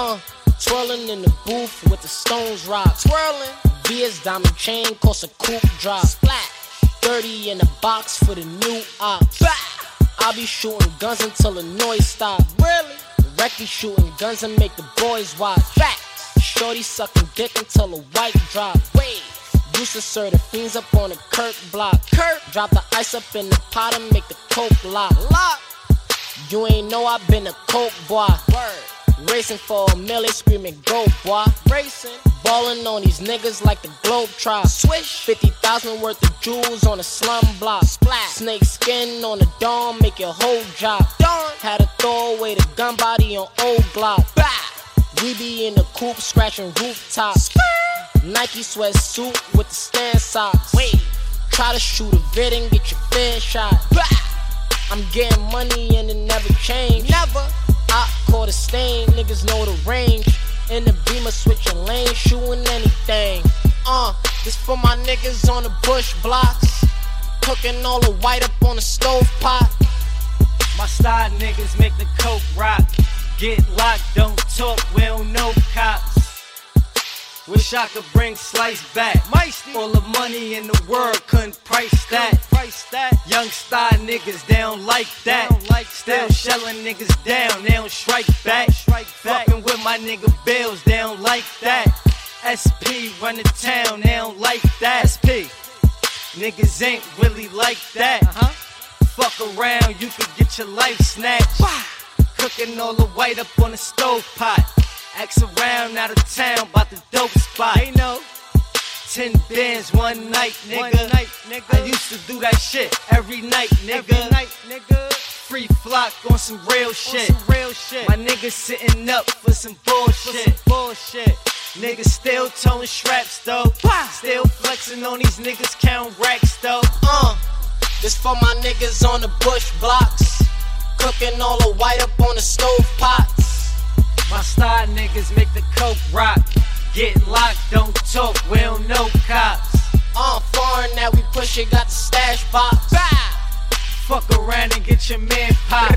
Twirling in the booth with the Stones rock. Twirling. VS diamond chain cost a coupe drop. Splash. 30 in the box for the new ops. Bah! I'll be shooting guns until the noise stop. Really? Reckless shooting guns and make the boys watch. Facts. Shorty sucking dick until the white drop. Wait. Used to serve the fiends up on the Kirk block. Kirk. Drop the ice up in the pot and make the coke lock. Lock. You ain't know I been a coke boy. Word. Racing for a million, screaming go boy. Racing. Ballin' on these niggas like the Globe Tribe. Swish. 50,000 worth of jewels on a slum block. Splash. Snake skin on the dawn, make your whole drop. Dawn. Had to throw away the gun body on old Glock. Bah. We be in the coupe scratching rooftops. Nike sweatsuit with the stand socks. Wait. Try to shoot a vid and get your fair shot. Bah. I'm getting money and it never change. Never. I caught a stain, niggas know the range. In the Beamer switching lanes, shooting anything. This for my niggas on the bush blocks. Cooking all the white up on the stove pot. My style niggas make the coke rock. Get locked, don't talk, we don't know cops. Wish I could bring Slice back. All the money in the world couldn't price that. Young style niggas, they don't like that. Still shelling niggas down, they don't strike back. Fucking with my nigga Bills, they don't like that. SP run the town, they don't like that. SP, niggas ain't really like that. Fuck around, you could get your life snatched. Cooking all the white up on the stove pot. Axe around out of town, bout the dope spot. They know 10 bands one night, nigga. I used to do that shit every night, nigga. Free flock on some real shit. My niggas sitting up for some bullshit. Niggas still towing straps though. Still flexing on these niggas, count racks though. This for my niggas on the bush blocks. Cooking all the white up on the stove pots. My style niggas make the coke rock. Get locked, don't talk, we don't know cops. Foreign that we push it, got the stash box. Fuck around and get your man popped.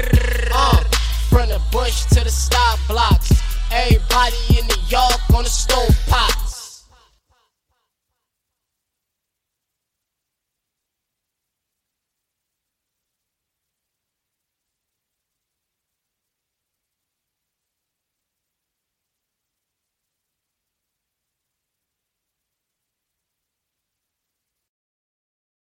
From the bush to the stop blocks. Everybody in New York on the stove pot.